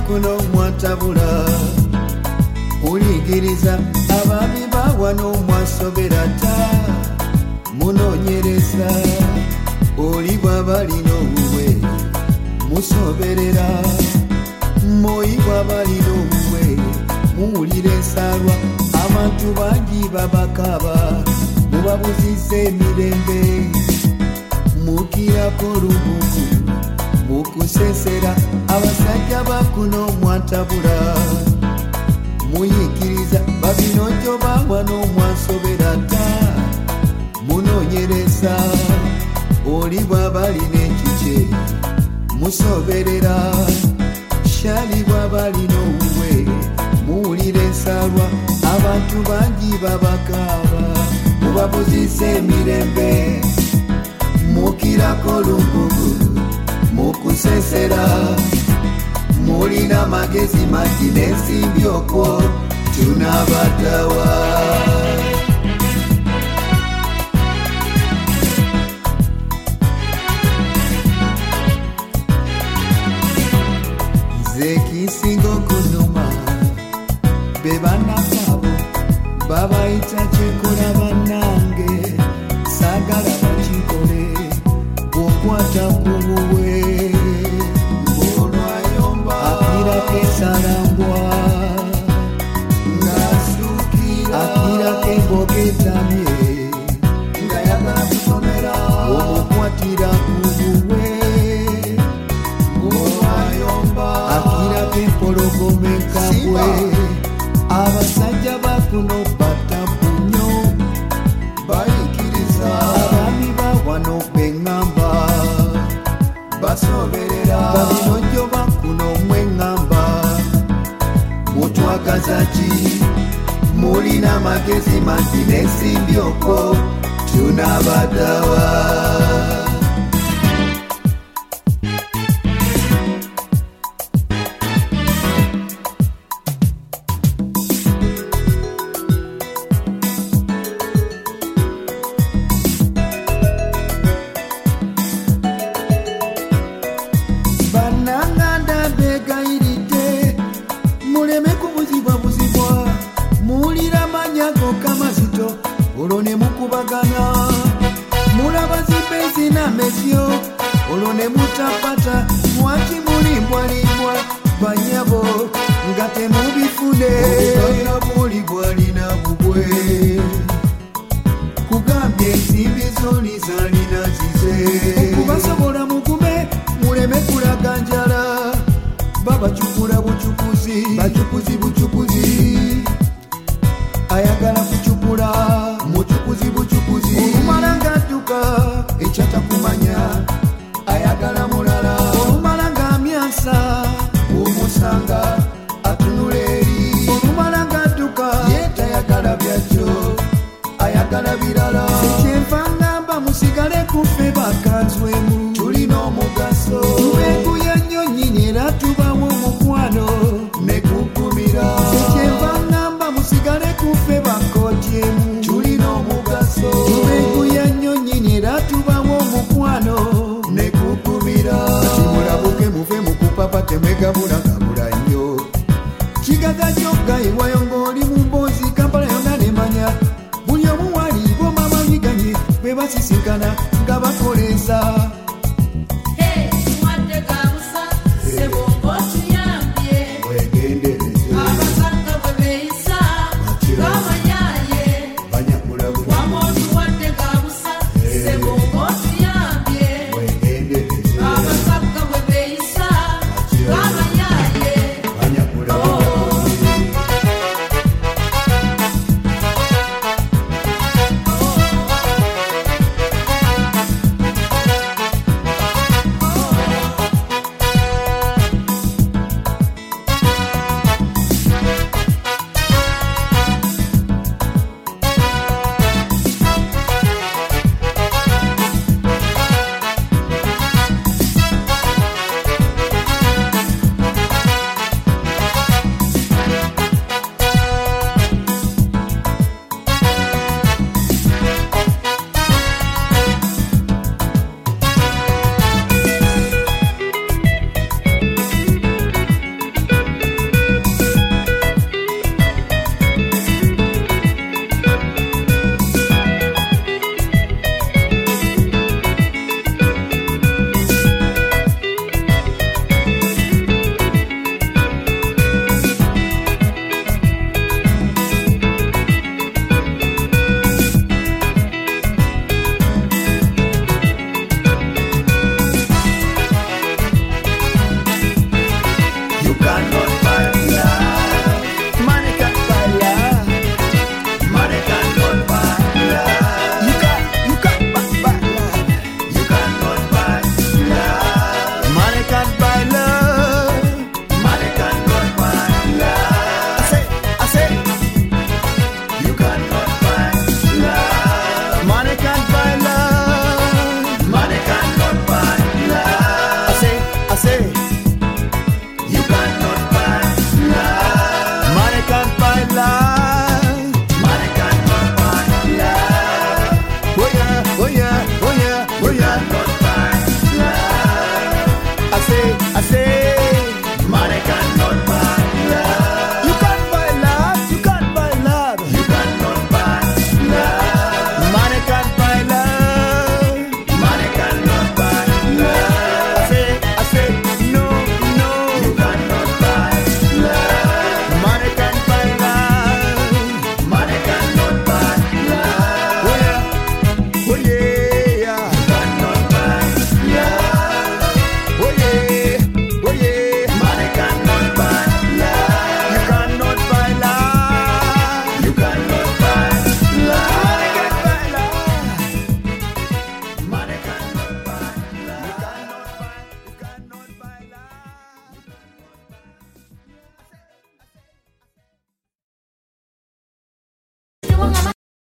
bakuno mwatabula uligiriza abaami bawano mwasobera ta munonyereza oli bwabalina obuwe musoberera moyi bwabalina obuwe muwulira ensalwa abantu bangi babakaba mubabuziza emirembe mukirako lubuku mukusesera abasajja bakuno mwatabula muyikiriza babinojo bawano mwasobera ta munonyereza oli bwabalina ekike musoberera shali bwabalina obuwe muwulira ensalwa abantu bangi babakaba mubabuziza emirembe mukirako lubuku mukusesera mulina magezi mangi n'ensimbi okwo tunabatawa nze kisinga okunuma be banakabo babayita kyekola bannange saagala bakikole bw'okwata ku buwe salambwa akira kebogetamye ngayagala kusomera omukwatira kubuwe akira kempologomekabwe abasajja bakuno batapunyo bayikiriza abaami bawano beŋŋamba basoberera babinojo bakuno mweŋŋamba mutwagazaki mulina magezi mangi n'ensimbi okwo tunabadawa bananganda begayirite muleme kubuzibwabuzibwa muwulira manyago kamazito olwo ne mukubagana mulaba zipezi n'amesyo olwo ne mutapata mwaki mulimbwalimbwa banyabo nga temubifune buli bwalina bubwe kugambye ensimbi zoni zalina zize kubasobola mugume muleme kulaga njala babacukula bucukuzi bacukuzi bucukuzi ayagala kucukula mucukuzi bucukuzi olumala ng'adduka ekyatakumanya ayagala mulala olumala ng'amyansa omusanga atunula eri olumala ng'adduka yetayagala byajjo ayagala birala ekyenva ngamba musigale kufe bakanzwemu tulina omugaso tubengu ya nnyo nnyini era tubawo omukwano ne kukumira ekyenva ngamba musigale kufe bakotyemu tulina omugaso tubengu ya nnyo nnyini era tubawo omukwano ne kukumira timulabuke muve mu kupapa temwegabulagabula nnyo kigaga kyokka ewayo ng'oli mu mboozi kampala yonna nemanya buli omu wali boma banyiganye bwe basisinkana nga bakoleza